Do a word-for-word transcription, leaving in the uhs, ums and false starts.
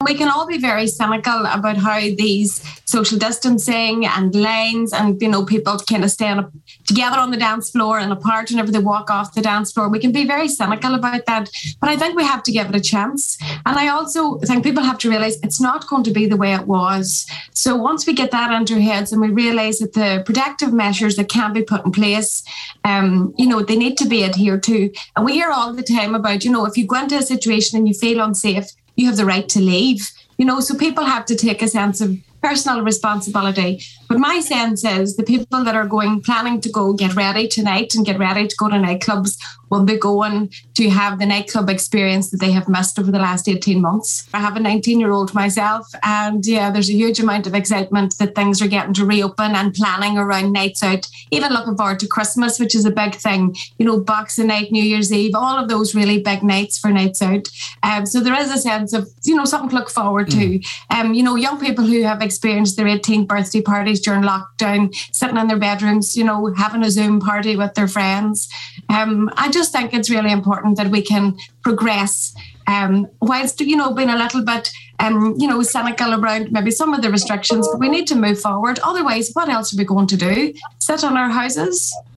we can all be very cynical about how these social distancing and lanes and, you know, people kind of staying together on the dance floor and apart whenever they walk off the dance floor. We can be very cynical about that, but I think we have to give it a chance. And I also think people have to realise it's not going to be the way it was. So once we get that into our heads and we realise that the protective measures that can be put in place, um, you know, they need to be adhered to. And we hear all the time about, you know, if you go into a situation and you feel unsafe, you have the right to leave. You know, so people have to take a sense of personal responsibility. But my sense is the people that are going, planning to go get ready tonight and get ready to go to nightclubs will be going to have the nightclub experience that they have missed over the last eighteen months. I have a nineteen-year-old myself, and yeah, there's a huge amount of excitement that things are getting to reopen and planning around nights out, even looking forward to Christmas, which is a big thing. You know, Boxing Night, New Year's Eve, all of those really big nights for nights out. Um, so there is a sense of, you know, something to look forward to. Um, you know, young people who have experienced their eighteenth birthday parties during lockdown, sitting in their bedrooms, you know, having a Zoom party with their friends. Um, I just think it's really important that we can progress um, whilst, you know, being a little bit, um, you know, cynical around maybe some of the restrictions, but we need to move forward. Otherwise, what else are we going to do? Sit on our houses?